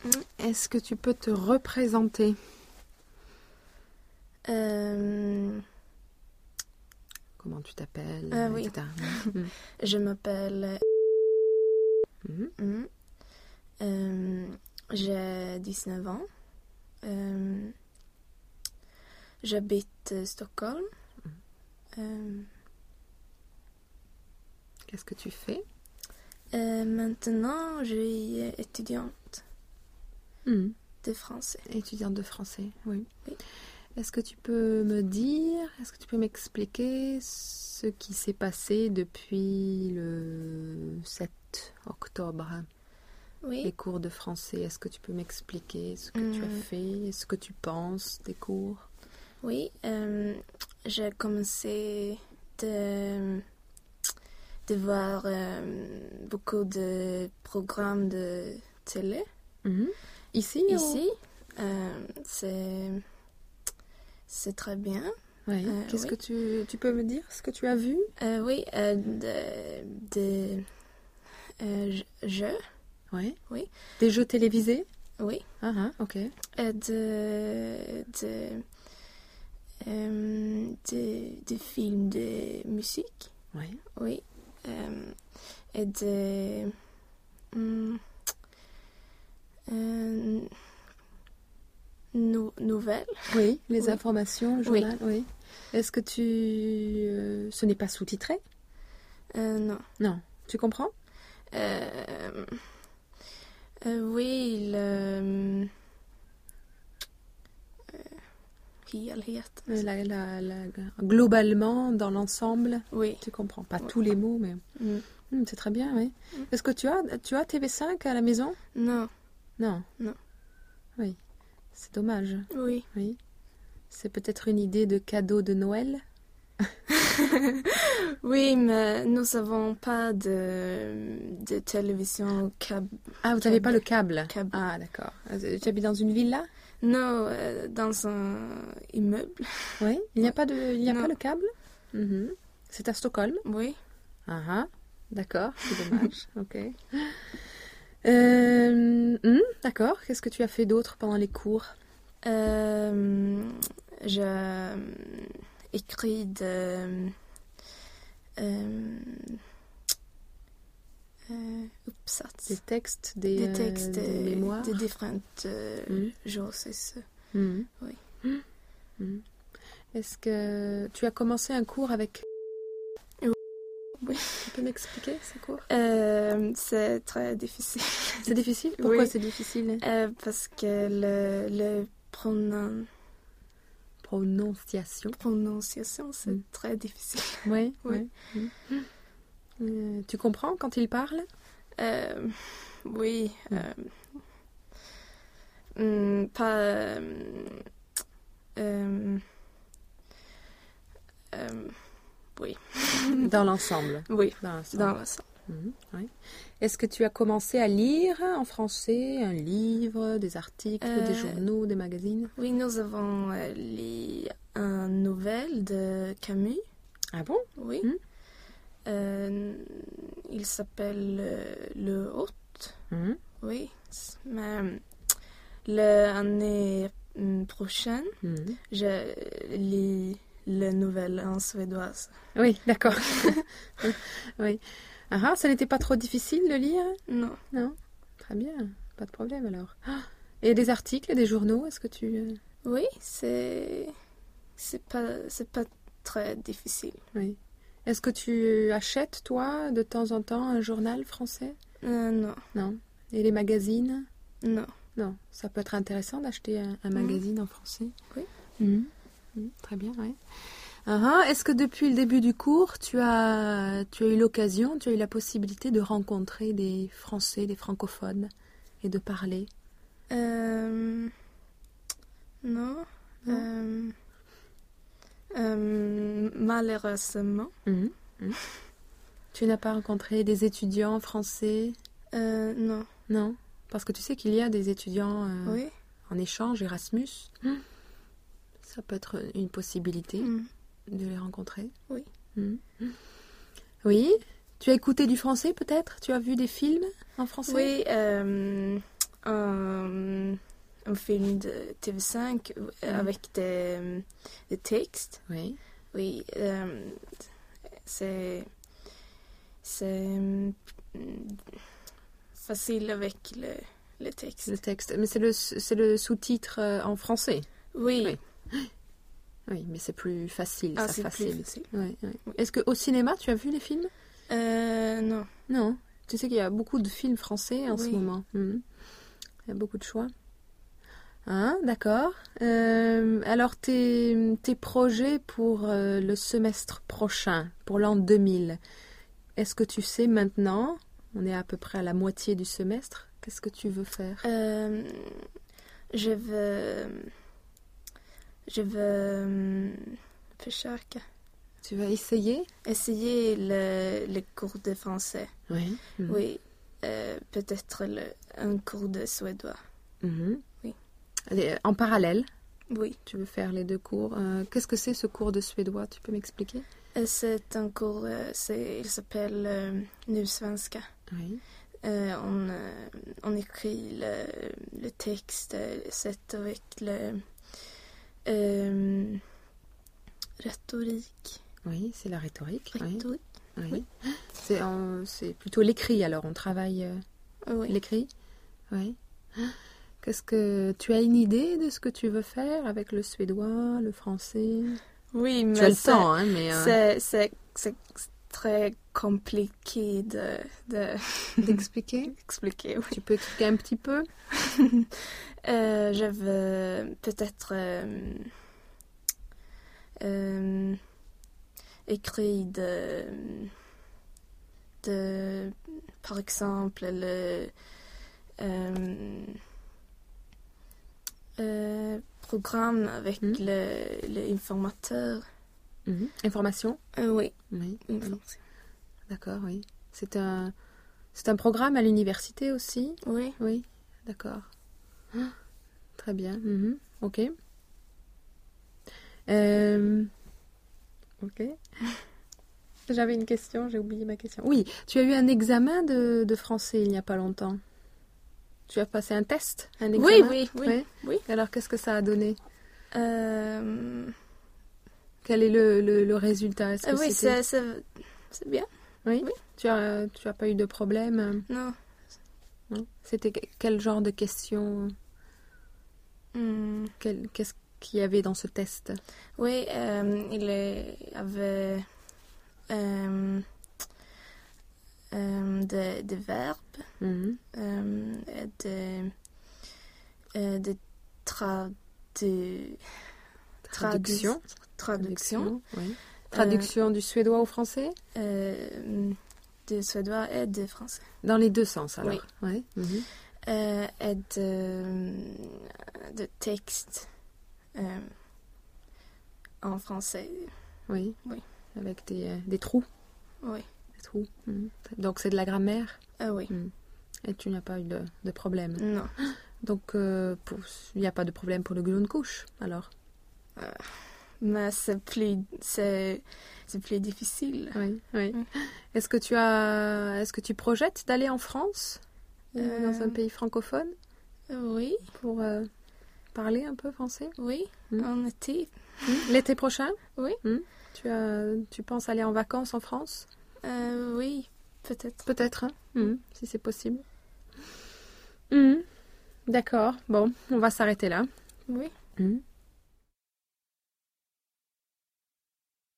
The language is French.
Est-ce que tu peux te représenter? Comment tu t'appelles, Oui. etc. Je m'appelle... J'ai 19 ans. J'habite à Stockholm. Qu'est-ce que tu fais? Maintenant, je suis étudiante de français. Étudiante de français, oui. Oui. Est-ce que tu peux m'expliquer ce qui s'est passé depuis le 7 octobre? Oui. Les cours de français, est-ce que tu peux m'expliquer ce que tu as fait, ce que tu penses des cours? Oui, j'ai commencé de voir beaucoup de programmes de télé. Ici? Ici, c'est très bien. Oui. Qu'est-ce que tu peux me dire ce que tu as vu? Oui, jeux. Oui. Oui. Des jeux télévisés? Oui. Ok. Des films de musique. Oui. Oui. Et des nouvelles. Oui, les Oui. informations, le journal, oui. Est-ce que ce n'est pas sous-titré? Non. Non. Tu comprends? Oui, Globalement, dans l'ensemble, oui. tu comprends. Pas tous les mots, mais... c'est très bien, oui. Est-ce que tu as TV5 à la maison? Non. Non. Non. Oui. C'est dommage. Oui. Oui. C'est peut-être une idée de cadeau de Noël? Oui, mais nous n'avons pas de télévision câble. Ah, vous n'avez pas le câble? Câble. Ah, d'accord. Tu habites dans une villa? Non, dans un immeuble. Oui. Il n'y a pas le câble? Mhm. C'est à Stockholm? Oui. D'accord, c'est dommage. Ok. D'accord. Qu'est-ce que tu as fait d'autre pendant les cours? J'ai écrit des textes, des mémoires, de différentes choses, c'est ça. Oui. Est-ce que tu as commencé un cours avec... Oui. Tu peux m'expliquer ces cours? C'est très difficile. C'est difficile? Pourquoi Oui. c'est difficile? Parce que le prononciation, c'est très difficile. Oui. Oui. Tu comprends quand il parle? Oui. Pas... oui. Dans l'ensemble? Oui, dans l'ensemble. Oui. Est-ce que tu as commencé à lire en français un livre, des articles, des journaux, des magazines? Oui, nous avons lu une nouvelle de Camus. Ah bon? Oui. Il s'appelle Le Hôte. Oui. Mais l'année prochaine, je lis la nouvelle en suédoise. Oui, d'accord. Oui. Ça n'était pas trop difficile de lire? Non. Non? Très bien. Pas de problème alors. Et des articles, des journaux, est-ce que tu... Oui, c'est pas très difficile. Oui. Est-ce que tu achètes, toi, de temps en temps, un journal français? Non. Non. Et les magazines? Non. Non. Ça peut être intéressant d'acheter un magazine en français? Oui. Très bien, oui. Est-ce que depuis le début du cours, tu as eu l'occasion, tu as eu la possibilité de rencontrer des Français, des francophones et de parler? Non. Malheureusement. Tu n'as pas rencontré des étudiants français? Non. Non? Parce que tu sais qu'il y a des étudiants en échange, Erasmus. Ça peut être une possibilité de les rencontrer. Oui. Oui. Tu as écouté du français peut-être? Tu as vu des films en français? Oui. un film de TV5 avec des textes. Oui. Oui, c'est facile avec le texte. Le texte. Mais c'est le sous-titre en français. Oui. Oui, mais c'est plus facile. Ah, ça c'est facile. plus facile. Oui, oui. Est-ce qu'au cinéma, tu as vu les films? Non. Non. Tu sais qu'il y a beaucoup de films français en ce Oui. moment. Il y a beaucoup de choix. Hein, d'accord. Alors, tes projets pour le semestre prochain, pour l'an 2000, est-ce que tu sais maintenant, on est à peu près à la moitié du semestre, qu'est-ce que tu veux faire? Je veux försöka. Tu vas essayer? Essayer le cours de français. Oui. Oui, peut-être un cours de suédois. Mhm. Oui. Allez, en parallèle, Oui. tu veux faire les deux cours. Qu'est-ce que c'est ce cours de suédois? Tu peux m'expliquer? C'est un cours, il s'appelle Nusvenska. Oui. On écrit le texte, c'est avec le rhétorique. Oui, c'est la rhétorique. Rhétorique. Oui. C'est plutôt l'écrit, alors on travaille Oui. l'écrit. Oui. Qu'est-ce que tu as une idée de ce que tu veux faire avec le suédois, le français? Oui, Tu mais as le temps, hein, mais c'est très compliqué d'expliquer. d'expliquer. Oui. Tu peux expliquer un petit peu? Je veux peut-être écrire par exemple le programme avec l'informateur. Information? Oui. Oui. Information. D'accord, oui. C'est un programme à l'université aussi? Oui. Oui, d'accord. Très bien. Ok. Ok. J'avais une question, j'ai oublié ma question. Oui, tu as eu un examen de français il n'y a pas longtemps. Tu as passé un test, un examen? Oui. Alors, qu'est-ce que ça a donné? Quel est le résultat? Est-ce que oui, c'était... c'est bien. Oui. Oui. Tu as pas eu de problème? Non. Non. C'était quel genre de questions? Qu'est-ce qu'il y avait dans ce test? Oui, il y avait des verbes et des traductions. Oui. Traduction du suédois au français? Du suédois et du français. Dans les deux sens, alors? Oui. Oui. Et de textes en français. Oui. Oui. Avec des trous? Oui. Des trous. Donc, c'est de la grammaire? Oui. Et tu n'as pas eu de problème? Non. Donc, il n'y a pas de problème pour le Grundkurs, alors? Mais c'est plus difficile. Oui. Est-ce que tu projettes d'aller en France? Dans un pays francophone? Oui. Pour parler un peu français? Oui, en été. L'été prochain? Oui. Tu penses aller en vacances en France? Oui, peut-être. Peut-être, si c'est possible. D'accord. Bon, on va s'arrêter là. Oui.